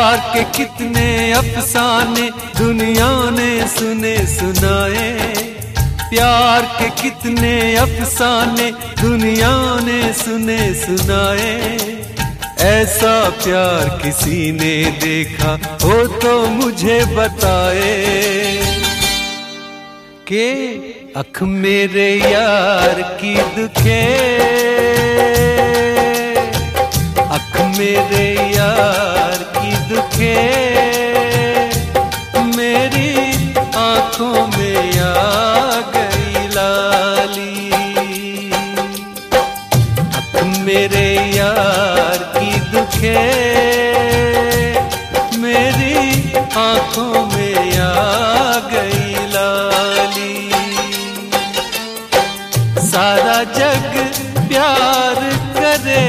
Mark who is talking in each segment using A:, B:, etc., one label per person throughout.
A: प्यार के कितने अफसाने दुनिया ने सुने सुनाए, प्यार के कितने अफसाने दुनिया ने सुने सुनाए। ऐसा प्यार किसी ने देखा हो तो मुझे बताए, कि अख मेरे यार की दुखे, अख मेरे यार की दुखे, मेरी आंखों में आ गई लाली। अख मेरे यार की दुखे, मेरी आंखों में आ गई लाली। सारा जग प्यार करे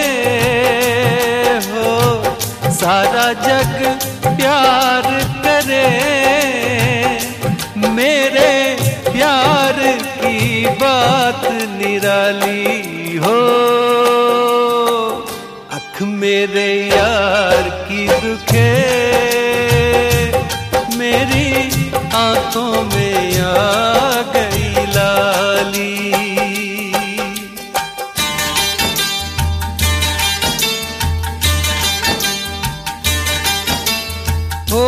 A: हो, सारा जग प्यार करे, मेरे प्यार की बात निराली हो। अख मेरे यार की दुखे, मेरी आंखों में आ गई लाली। हो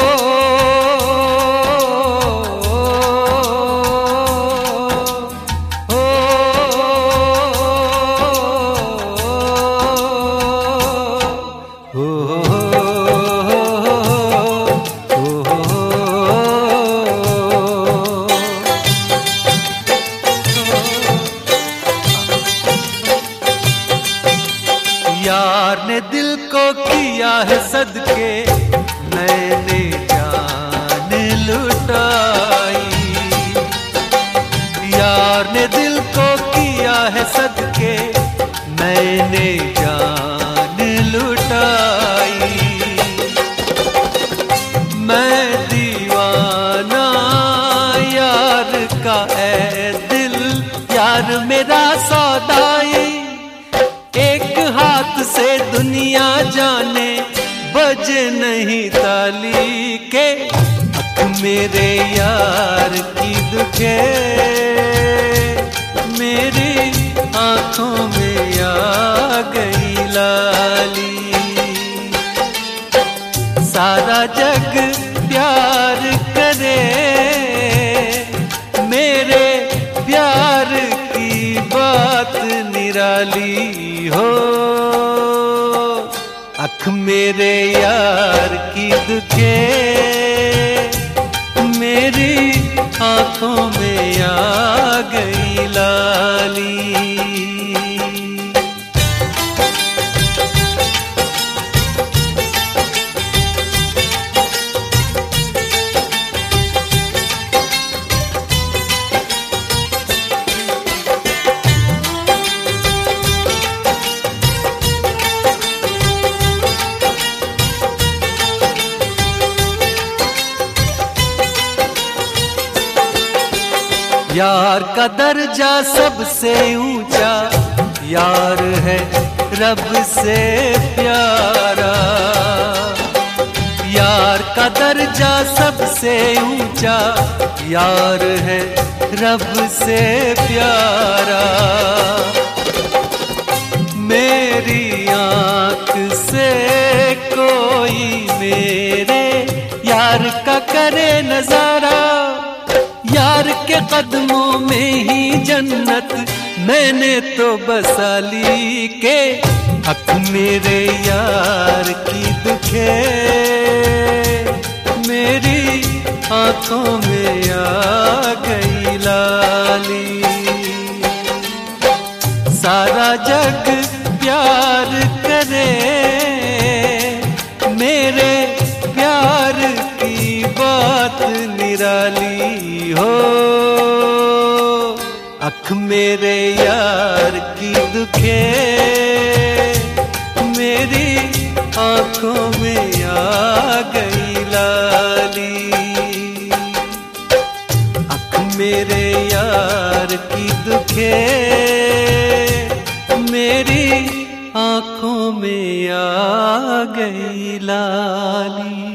A: यार ने दिल को किया है सदके, मैंने जान लुटाई। यार ने दिल को किया है सदके, मैंने जान लुटाई। मैं दीवाना यार का है दिल, यार मेरा सौदाई। एक हाथ से दुनिया जाने बजे नहीं ताली, के अख मेरे यार की दुखे, मेरी आंखों में आ गई लाली। सारा जग प्यार करे, मेरे प्यार की बात निराली हो। अख मेरे यार की दुखे, मेरी आंखों में आ गई लाली। यार का दर्जा सबसे ऊंचा, यार है रब से प्यारा। यार का दर्जा सबसे ऊंचा, यार है रब से प्यारा। मेरी आंख से कोई मेरे यार का करे नजारा, यार के कदमों में ही जन्नत मैंने तो बसा ली। के अख मेरे यार की दुखे, मेरी आंखों में आ गई लाली। सारा जग प्यार करे, मेरे प्यार की बात निराली हो। अख मेरे यार की दुखे, मेरी आंखों में आ गई लाली। अख मेरे यार की दुखे, मेरी आंखों में आ गई लाली।